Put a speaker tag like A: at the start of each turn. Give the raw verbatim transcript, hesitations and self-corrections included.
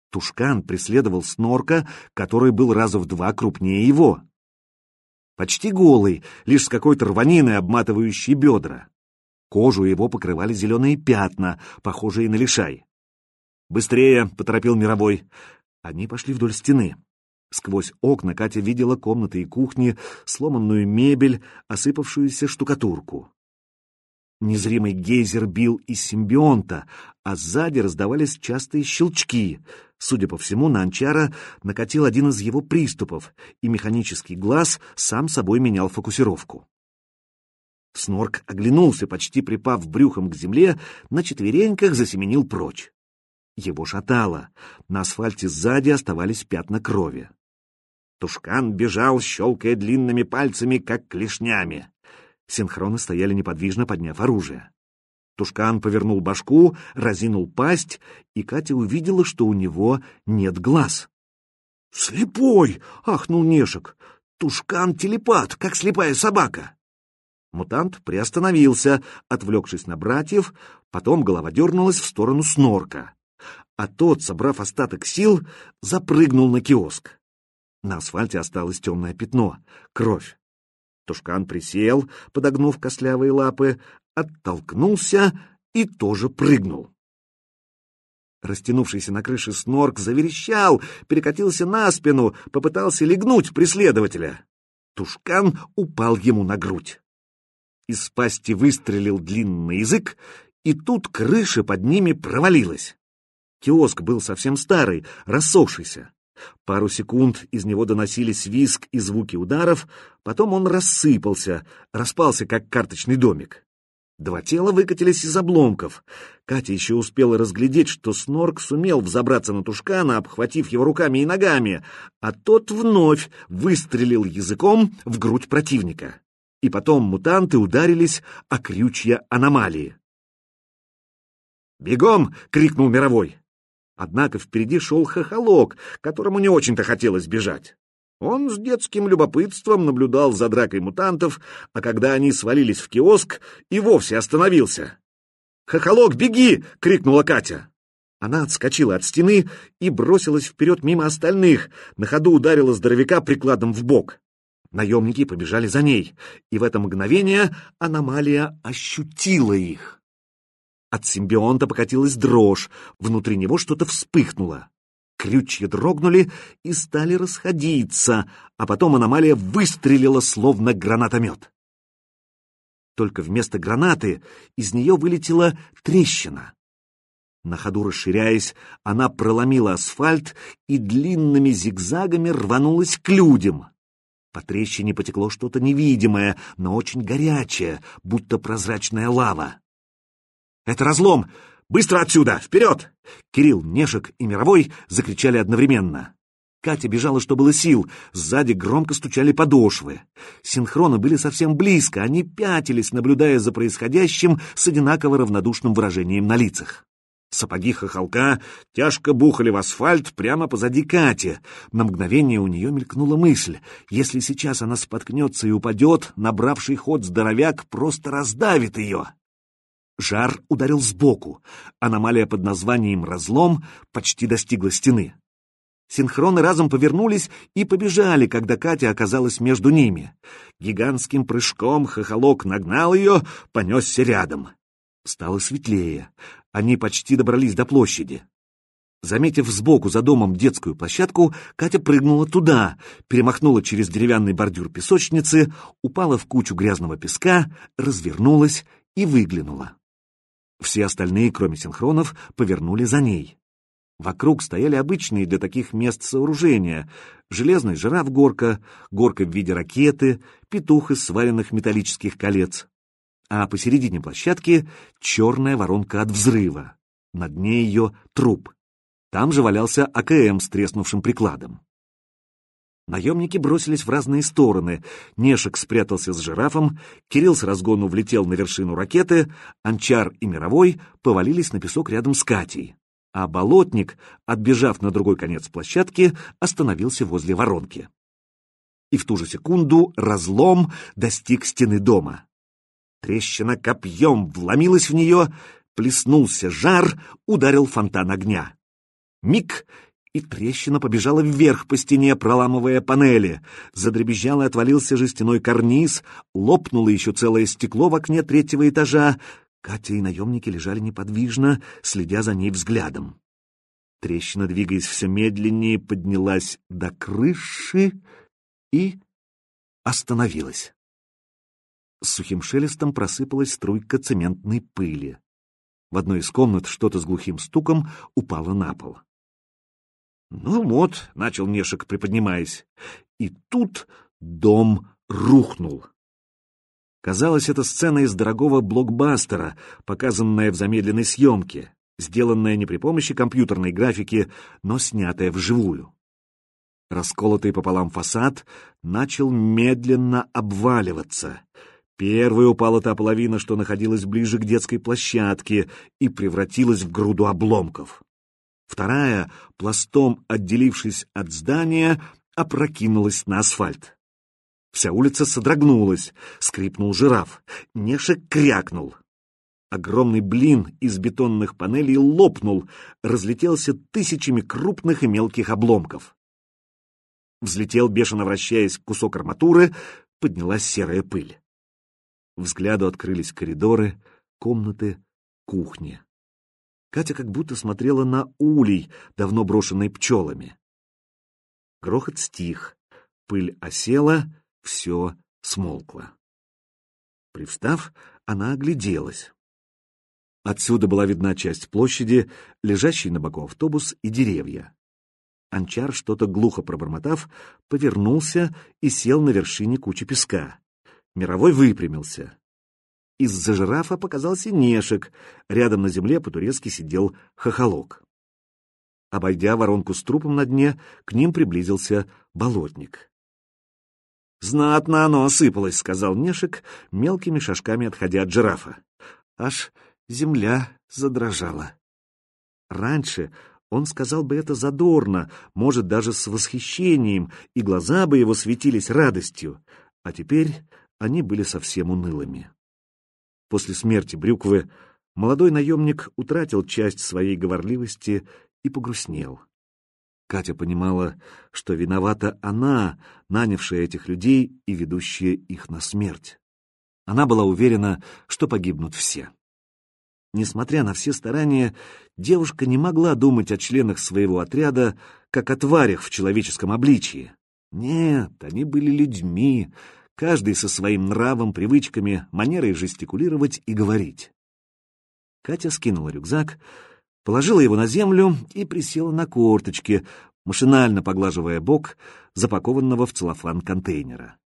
A: Тушкан преследовал Снорка, который был раза в два крупнее его. Почти голый, лишь с какой-то рваниной, обматывающей бедра. Кожу его покрывали зеленые пятна, похожие на лишай. «Быстрее!» — поторопил Мировой. Они пошли вдоль стены. Сквозь окна Катя видела комнаты и кухни, сломанную мебель, осыпавшуюся штукатурку. Незримый гейзер бил из симбионта, а сзади раздавались частые щелчки. Судя по всему, на Анчара накатил один из его приступов, и механический глаз сам собой менял фокусировку. Снорк оглянулся, почти припав брюхом к земле, на четвереньках засеменил прочь. Его шатало. На асфальте сзади оставались пятна крови. Тушкан бежал, щелкая длинными пальцами, как клешнями. Синхроны стояли неподвижно, подняв оружие. Тушкан повернул башку, разинул пасть, и Катя увидела, что у него нет глаз. «Слепой!» — ахнул Нешек. «Тушкан телепат, как слепая собака!» Мутант приостановился, отвлекшись на братьев, потом голова дернулась в сторону Снорка. А тот, собрав остаток сил, запрыгнул на киоск. На асфальте осталось темное пятно — кровь. Тушкан присел, подогнув костлявые лапы, оттолкнулся и тоже прыгнул. Растянувшийся на крыше Снорк заверещал, перекатился на спину, попытался легнуть преследователя. Тушкан упал ему на грудь. Из пасти выстрелил длинный язык, и тут крыша под ними провалилась. Киоск был совсем старый, рассохшийся. Пару секунд из него доносились визг и звуки ударов, потом он рассыпался, распался, как карточный домик. Два тела выкатились из обломков. Катя еще успела разглядеть, что Снорк сумел взобраться на Тушкана, обхватив его руками и ногами, а тот вновь выстрелил языком в грудь противника. И потом мутанты ударились о крючья аномалии. «Бегом!» — крикнул Мировой. Однако впереди шел Хохолок, которому не очень-то хотелось бежать. Он с детским любопытством наблюдал за дракой мутантов, а когда они свалились в киоск, и вовсе остановился. «Хохолок, беги!» — крикнула Катя. Она отскочила от стены и бросилась вперед мимо остальных, на ходу ударила здоровяка прикладом в бок. Наемники побежали за ней, и в это мгновение аномалия ощутила их. От симбионта покатилась дрожь, внутри него что-то вспыхнуло. Крючья дрогнули и стали расходиться, а потом аномалия выстрелила, словно гранатомет. Только вместо гранаты из нее вылетела трещина. На ходу расширяясь, она проломила асфальт и длинными зигзагами рванулась к людям. По трещине потекло что-то невидимое, но очень горячее, будто прозрачная лава. «Это разлом! Быстро отсюда! Вперед!» Кирилл, Нешек и Мировой закричали одновременно. Катя бежала, что было сил, сзади громко стучали подошвы. Синхроны были совсем близко, они пятились, наблюдая за происходящим с одинаково равнодушным выражением на лицах. Сапоги Хохолка тяжко бухали в асфальт прямо позади Кати. На мгновение у нее мелькнула мысль: если сейчас она споткнется и упадет, набравший ход здоровяк просто раздавит ее. Жар ударил сбоку. Аномалия под названием «Разлом» почти достигла стены. Синхроны разом повернулись и побежали, когда Катя оказалась между ними. Гигантским прыжком Хохолок нагнал ее, понесся рядом. Стало светлее. Они почти добрались до площади. Заметив сбоку за домом детскую площадку, Катя прыгнула туда, перемахнула через деревянный бордюр песочницы, упала в кучу грязного песка, развернулась и выглянула. Все остальные, кроме синхронов, повернули за ней. Вокруг стояли обычные для таких мест сооружения: железный жираф-горка, горка в виде ракеты, петух из сваренных металлических колец. А посередине площадки черная воронка от взрыва. На дне ее труп. Там же валялся А К М с треснувшим прикладом. Наемники бросились в разные стороны. Нешек спрятался с жирафом, Кирилл с разгону влетел на вершину ракеты, Анчар и Мировой повалились на песок рядом с Катей. А болотник, отбежав на другой конец площадки, остановился возле воронки. И в ту же секунду разлом достиг стены дома. Трещина копьем вломилась в нее, плеснулся жар, ударил фонтан огня. Миг, и трещина побежала вверх по стене, проламывая панели. Задребезжал и отвалился жестяной карниз, лопнуло еще целое стекло в окне третьего этажа. Катя и наемники лежали неподвижно, следя за ней взглядом. Трещина, двигаясь все медленнее, поднялась до крыши и остановилась. С сухим шелестом просыпалась струйка цементной пыли. В одной из комнат что-то с глухим стуком упало на пол. «Ну вот», — начал Нешек, приподнимаясь, и тут дом рухнул. Казалось, это сцена из дорогого блокбастера, показанная в замедленной съемке, сделанная не при помощи компьютерной графики, но снятая вживую. Расколотый пополам фасад начал медленно обваливаться. Первой упала та половина, что находилась ближе к детской площадке, и превратилась в груду обломков. Вторая, пластом отделившись от здания, опрокинулась на асфальт. Вся улица содрогнулась, скрипнул жираф, Нешек крякнул. Огромный блин из бетонных панелей лопнул, разлетелся тысячами крупных и мелких обломков. Взлетел, бешено вращаясь, кусок арматуры, поднялась серая пыль. Взгляду открылись коридоры, комнаты, кухни. Катя как будто смотрела на улей, давно брошенный пчелами. Грохот стих, пыль осела, все смолкло. Привстав, она огляделась. Отсюда была видна часть площади, лежащий на боку автобус и деревья. Анчар, что-то глухо пробормотав, повернулся и сел на вершине кучи песка. Мировой выпрямился. Из-за жирафа показался Нешек, рядом на земле по-турецки сидел хохолок. Обойдя воронку с трупом на дне, к ним приблизился болотник. «Знатно оно осыпалось», — сказал Нешек, мелкими шажками отходя от жирафа. Аж земля задрожала. Раньше он сказал бы это задорно, может, даже с восхищением, и глаза бы его светились радостью, а теперь они были совсем унылыми. После смерти Брюквы молодой наемник утратил часть своей говорливости и погрустнел. Катя понимала, что виновата она, нанявшая этих людей и ведущая их на смерть. Она была уверена, что погибнут все. Несмотря на все старания, девушка не могла думать о членах своего отряда, как о тварях в человеческом обличии. Нет, они были людьми, каждый со своим нравом, привычками, манерой жестикулировать и говорить. Катя скинула рюкзак, положила его на землю и присела на корточки, машинально поглаживая бок запакованного в целлофан контейнера.